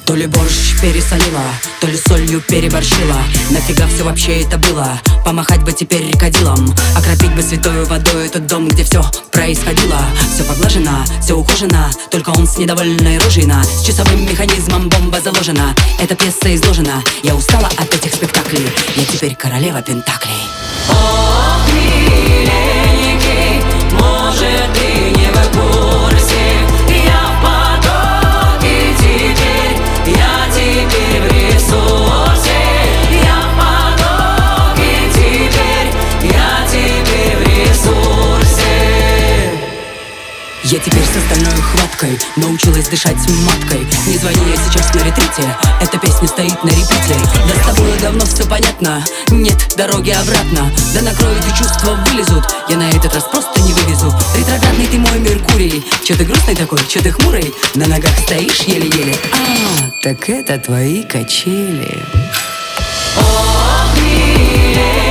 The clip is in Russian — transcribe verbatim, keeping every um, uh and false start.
То ли борщ пересолила, то ли солью переборщила. Нафига все вообще это было? Помахать бы теперь крокодилом, окропить бы святою водой этот дом, где все происходило. Все поглажено, все ухожено, только он с недовольной рожей на. С часовым механизмом бомба заложена. Эта пьеса изложена. Я устала от этих спектаклей. Я теперь королева пентаклей. Ох, миленький, может ты не в курсе, я в потоке теперь, я теперь в ресурсе. Я в потоке теперь, я теперь в ресурсе. Я теперь с остальной хваткой научилась дышать маткой. Не звони, я сейчас на ретрите, эта песня стоит на репите. Да с тобой давно все понятно, нет дороги обратно. Да накроют и чувства вылезут, я на этот раз просто не вывезу. Ретроградный ты мой Меркурий, че ты грустный такой, че ты хмурый, на ногах стоишь еле-еле. А, так это твои качели. Ох, милее.